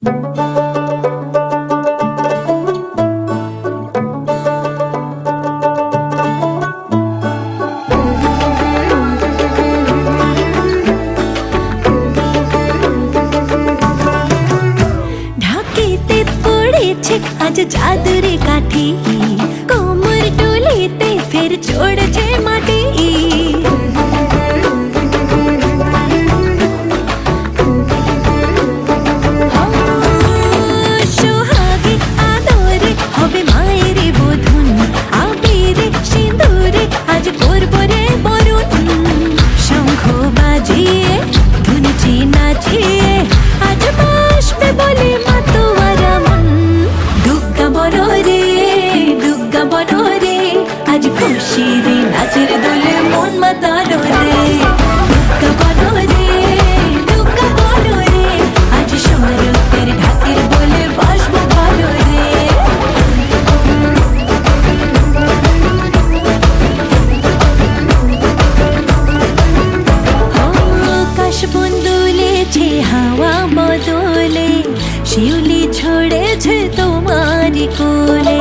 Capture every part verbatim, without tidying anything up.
आज चादरे काठी कोमर डोलीते फिर छोड़ छे माटी सोहागे आदरे हबे मायरे बोधुन आबिरे सिंदूरे आज करबो रे बरुण शंख बाजिए धुनची नाचिए आज बासबे बोले मातोयारा मन दुग्गा बड़ो रे दुग्गा बड़ो रे आज खुशी रे नाचेर दोले मन मातालो रे दुग्गा बड़ो रे दुग्गा बड़ो रे आज शरतेर ढाकेर बोले बासबो भालो रे आकाश बंदुलेছে হাওয়া বদলে শিউলি ছড়েছে তোমারি কোলে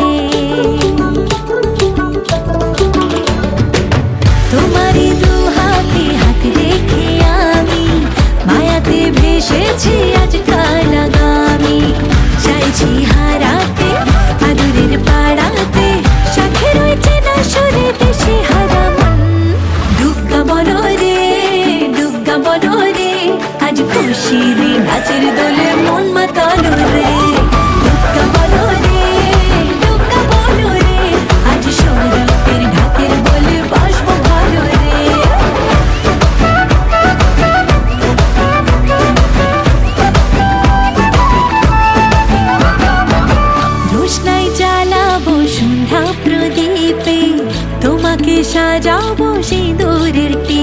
তোমারি দু হাতে হাত রেখে আমি মায়াতে ভেসেছি আজ কাল আগামী চাইছি হারাতে আদরের পাড়াতে সাথে রয়েছে না সরে দেশে হারা মন দুগ্গা বড় রে দুগ্গা বড় রে আজ খুশি রে নাচের দোলে মন মাতালো রে দুগ্গা বড় রে দুগ্গা বড় রে আজ শরতের ঢাকের বলে বাসবো ভালো রে রোশনাই জ্বালাবো সন্ধ্যা প্রদীপে তোমাকে সাজাবো সিঁদুরের